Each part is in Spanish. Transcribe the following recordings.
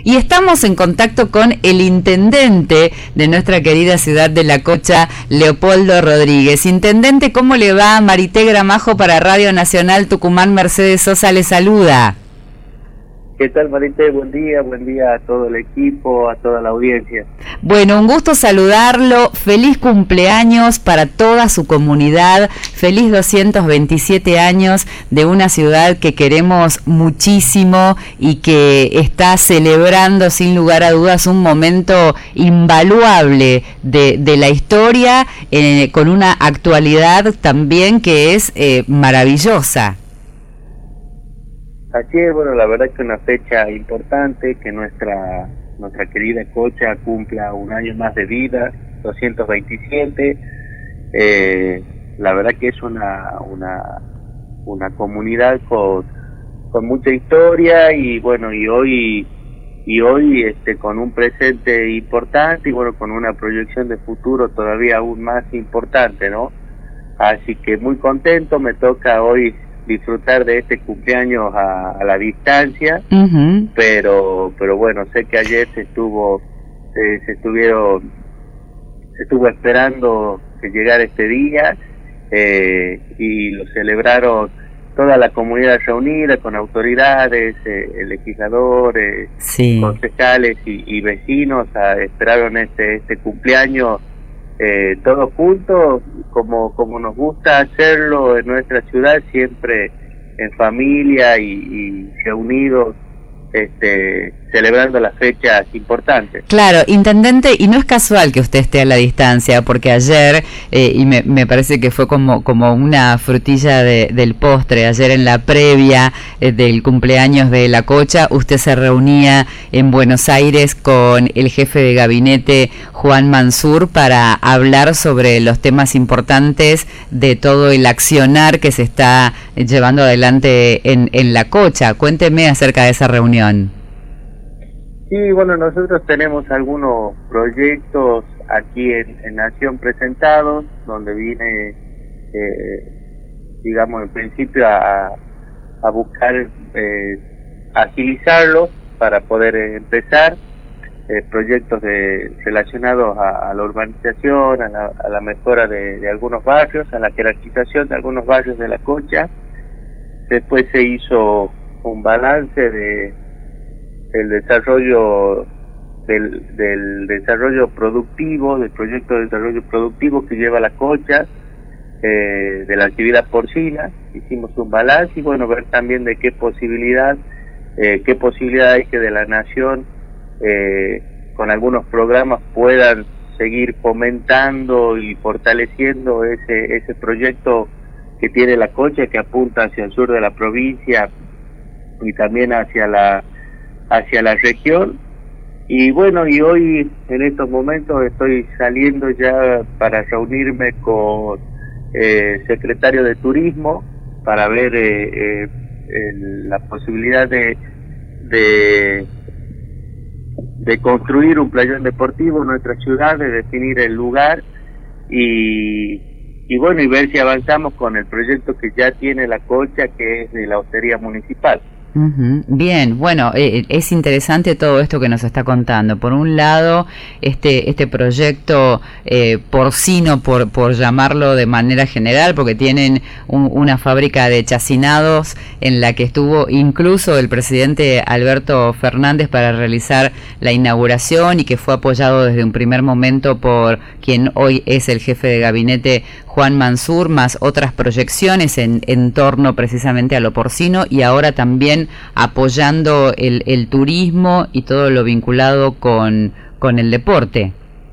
y estamos en contacto con el intendente de nuestra querida ciudad de La Cocha, Leopoldo Rodríguez. Intendente, ¿cómo le va? Marité Gramajo para Radio Nacional Tucumán, Mercedes Sosa le saluda. ¿Qué tal, Marité? Buen día a todo el equipo, a toda la audiencia. Bueno, un gusto saludarlo, feliz cumpleaños para toda su comunidad, feliz 227 años de una ciudad que queremos muchísimo y que está celebrando sin lugar a dudas un momento invaluable de la historia, con una actualidad también que es maravillosa. Así es, bueno, la verdad que una fecha importante, que nuestra querida Cocha cumpla un año más de vida, 227. La verdad que es una comunidad con mucha historia y bueno, y hoy con un presente importante y bueno, con una proyección de futuro todavía aún más importante, ¿no? Así que muy contento, me toca hoy disfrutar de este cumpleaños a la distancia, pero bueno, sé que ayer se estuvo esperando que llegara este día y lo celebraron toda la comunidad reunida con autoridades, legisladores, sí, concejales y vecinos, esperaron este cumpleaños todos juntos, como nos gusta hacerlo en nuestra ciudad, siempre en familia y reunidos, celebrando las fechas importantes. Claro, intendente, y no es casual que usted esté a la distancia, porque ayer, y me parece que fue como una frutilla del postre, ayer en la previa del cumpleaños de La Cocha, usted se reunía en Buenos Aires con el jefe de gabinete, Juan Mansur, para hablar sobre los temas importantes de todo el accionar que se está llevando adelante en La Cocha. Cuénteme acerca de esa reunión. Sí, bueno, nosotros tenemos algunos proyectos aquí en Nación presentados, donde vine, digamos, en principio a buscar agilizarlos para poder empezar proyectos relacionados a la urbanización, a la mejora de algunos barrios, a la jerarquización de algunos barrios de La Cocha. Después se hizo un balance del desarrollo del desarrollo productivo, del proyecto de desarrollo productivo que lleva La Cocha, de la actividad porcina. Hicimos un balance y bueno, ver también de qué posibilidad hay que de la nación con algunos programas puedan seguir fomentando y fortaleciendo ese proyecto que tiene La Cocha, que apunta hacia el sur de la provincia y también hacia la región. Y bueno, y hoy en estos momentos estoy saliendo ya para reunirme con secretario de Turismo para ver la posibilidad de construir un playón deportivo en nuestra ciudad, de definir el lugar y bueno, y ver si avanzamos con el proyecto que ya tiene La Cocha, que es de la hostería municipal. Bien, bueno, es interesante todo esto que nos está contando. Por un lado, este proyecto porcino, por llamarlo de manera general, porque tienen una fábrica de chacinados en la que estuvo incluso el presidente Alberto Fernández para realizar la inauguración y que fue apoyado desde un primer momento por quien hoy es el jefe de gabinete, Juan Mansur, más otras proyecciones en torno precisamente a lo porcino y ahora también apoyando el turismo y todo lo vinculado con el deporte.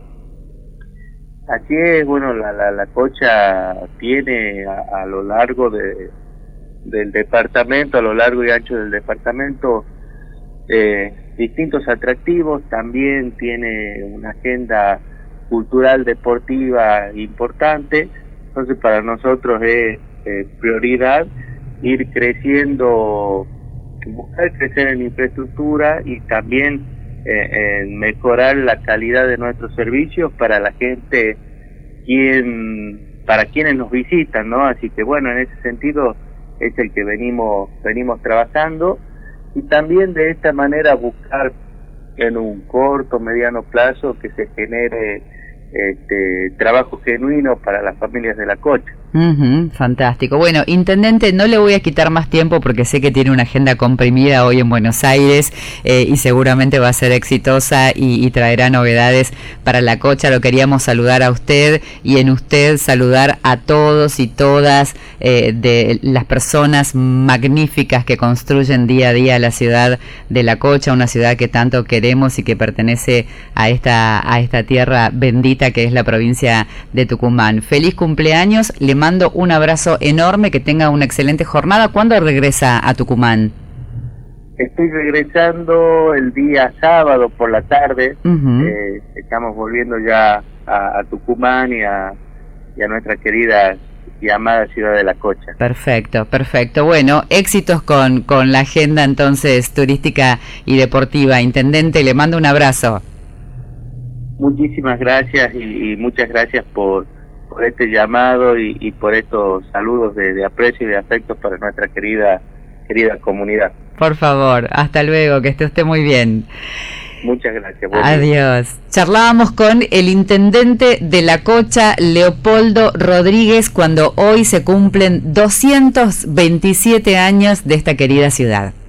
Así es, bueno, la Cocha tiene a lo largo del departamento, a lo largo y ancho del departamento, distintos atractivos, también tiene una agenda cultural deportiva importante. Entonces para nosotros es prioridad ir creciendo, buscar crecer en infraestructura y también en mejorar la calidad de nuestros servicios para la gente, para quienes nos visitan, ¿no? Así que bueno, en ese sentido es el que venimos trabajando y también de esta manera buscar en un corto, mediano plazo que se genere trabajo genuino para las familias de La Cocha. Fantástico. Bueno, intendente, no le voy a quitar más tiempo porque sé que tiene una agenda comprimida hoy en Buenos Aires y seguramente va a ser exitosa y traerá novedades para La Cocha. Lo queríamos saludar a usted y en usted saludar a todos y todas de las personas magníficas que construyen día a día la ciudad de La Cocha, una ciudad que tanto queremos y que pertenece a esta tierra bendita que es la provincia de Tucumán. Feliz cumpleaños, le mando un abrazo enorme, que tenga una excelente jornada. ¿Cuándo regresa a Tucumán? Estoy regresando el día sábado por la tarde. Estamos volviendo ya a Tucumán y a nuestra querida y amada ciudad de La Cocha. Perfecto, perfecto. Bueno, éxitos con la agenda entonces turística y deportiva. Intendente, le mando un abrazo. Muchísimas gracias y muchas gracias por este llamado y por estos saludos de aprecio y de afecto para nuestra querida comunidad. Por favor, hasta luego, que esté usted muy bien. Muchas gracias. Adiós. Charlábamos con el intendente de La Cocha, Leopoldo Rodríguez, cuando hoy se cumplen 227 años de esta querida ciudad.